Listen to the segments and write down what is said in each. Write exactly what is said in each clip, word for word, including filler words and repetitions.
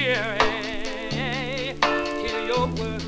weary till your work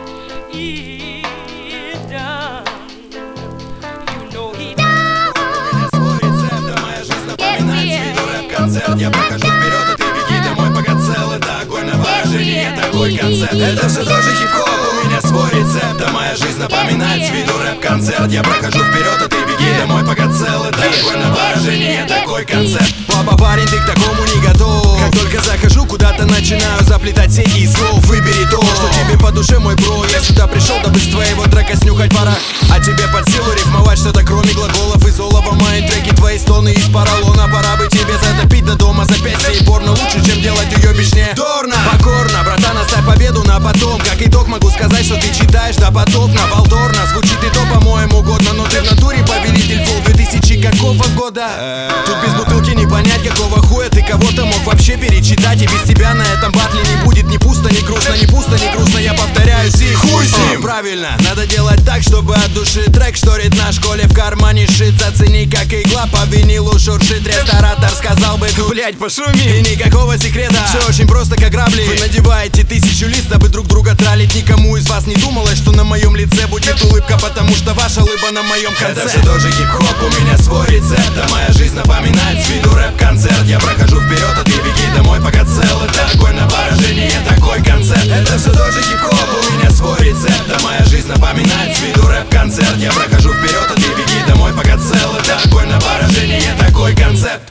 is done. You know he Свой рецепт, а моя жизнь напоминает с виду рэп-концерт. Я прохожу вперед, а ты беги домой, пока цел. Это огонь на поражение, такой концепт. Это все тоже хип-хоп, у меня свой рецепт, а моя жизнь напоминает с виду рэп-концерт. Я прохожу вперед, а ты беги домой, пока цел. Это огонь на поражение, такой концепт. Папа, парень, ты к такому не готов. Как только захожу куда-то, начинаю заплетать сети из слов. Выбери то, что тебе по душе, мой бро. Я сюда пришел, дабы с твоего трека снюхать пора. А тебе под силу рифмовать что-то, кроме глаголов из олова. Мои треки, твои стоны из поролона. Пора бы тебе затопить до дома запястье и порно. Лучше, чем делать уебищнее дорно. Покорно, братан, оставь победу на потом. Как итог могу сказать, что ты читаешь допотопно. Валдорно, звучит и то, по-моему, годно. Но ты в натуре повелитель фол две тысячи какого года? Тут без бутылки не понять, какого хуя ты кого-то мог вообще перечитать. И без тебя на этом батле не будет ни пусто, ни грустно, ни пусто, ни грустно. Я повторяюсь и хуй с ним. Правильно, надо делать так, чтобы от души трек шторит на школе в кармане шит. Зацени, как игла по винилу шуршит. Ресторатор сказал бы, ну блять, пошуми. И никакого секрета, все очень просто, как грабли. Вы надеваете тысячу лист, дабы друг друга тралить. Никому из вас не думалось, что на моем лице будет улыбка, потому что ваша лыба на моем конце. Это все тоже хип-хоп, у меня свой рецепт, а моя жизнь напоминает с виду рэп-концерт. Я прохожу вперед, а ты беги домой, пока цел. Это огонь на поражение, такой концепт. Это все тоже хип-хоп, у меня свой рецепт, а моя жизнь напоминает с виду рэп-концерт. Я прохожу вперед, а ты беги домой, пока цел. Это огонь на поражение, такой концепт.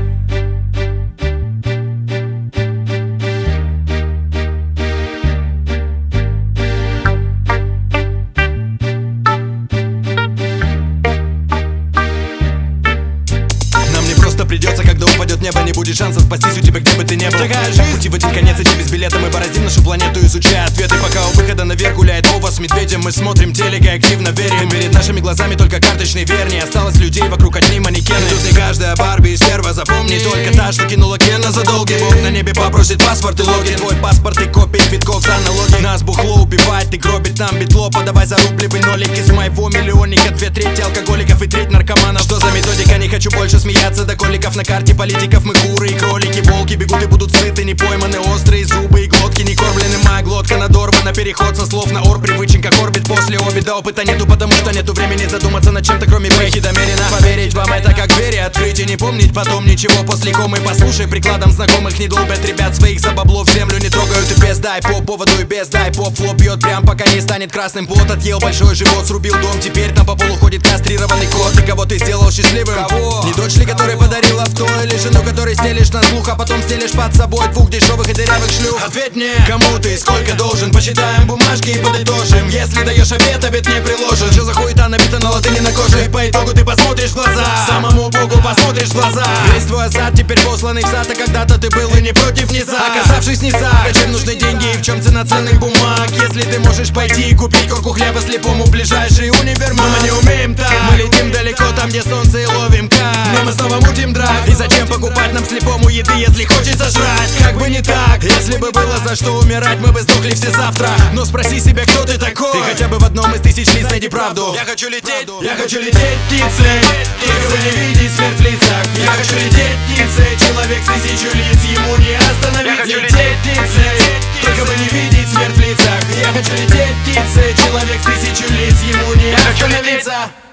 Придется, когда упадет небо, не будет шанса спастись у тебя, где бы ты не был. Такая жизнь, пути в один конец, идти без билета. Мы бороздим нашу планету, изучая ответы. Пока у выхода наверх гуляет Вова с медведем. Мы смотрим телек и активно верим. Перед нашими глазами только карточный вер. Не осталось людей, вокруг одни манекены. Тут не каждая Барби из серва. Запомни, только та, что кинула Кена за долгий. Бог на небе попросит паспорт и логин. Твой паспорт и копия витков за налоги. Нас бухло убивает и гробит нам битло. Подавай зарубливый нолик из моего миллионника. Две трети алкоголиков и треть наркоманов. Что за методика? Не хочу больше смеяться до коликов. На карте политиков мы куры и кролики. Волки бегут и будут сыты, не пойманы. Острые зубы и глотки не кормлены. Моя глотка надорвана. Переход со слов на ор. Привычен как орбит после обеда. Опыта нету, потому что нету времени задуматься над чем-то, кроме бэхи домерено. Поверить вам это как двери открыть и не помнить потом ничего после комы. Послушай прикладом знакомых, не долбят ребят своих за бабло в землю не трогают. И без дай по поводу и без дай поп. Флоп бьет прям пока не станет красным. Плод отъел большой живот, срубил дом. Теперь там по полу ходит кастрированный кот. И кого ты сделал счастливым? Кого? Не дочь ли, которой подарил авто, или жену, которой стелишь на слух, а потом стелишь под собой двух дешевых и дырявых шлюх? Ответь мне, кому ты, сколько должен? Посчитаем бумажки и подытожим. Если даешь обед, обед не приложен. Что за хуета набита на латыни на коже? И по итогу ты посмотришь в глаза, самому Богу посмотришь в глаза. Весь твой осад теперь посланный в сад, а когда-то ты был и не против, ни за. Оказавшись не за, зачем нужны деньги и в чем цена ценных бумаг? Если ты можешь пойти и купить корку хлеба слепому в ближайший универмаг. Но мы не умеем так, мы летим далеко там, где солнце, и ловим кайф. Но мы снова мутим драйв. И зачем покупать нам слепому еды, если хочется жрать? Как бы не так, если бы было за что умирать, мы бы сдохли все завтра. Но спроси себя, кто ты такой? Ты хотя бы в одном из тысяч лиц найди правду. Я хочу лететь, я хочу лететь птицей, только бы не видеть смерть в лицах. Я хочу лететь птицей, человек с тысячу лиц, ему не остановить. Я хочу лететь птицей, только бы не видеть смерть в лицах. Я хочу лететь птицей, человек с тысячу лиц, ему не остановиться.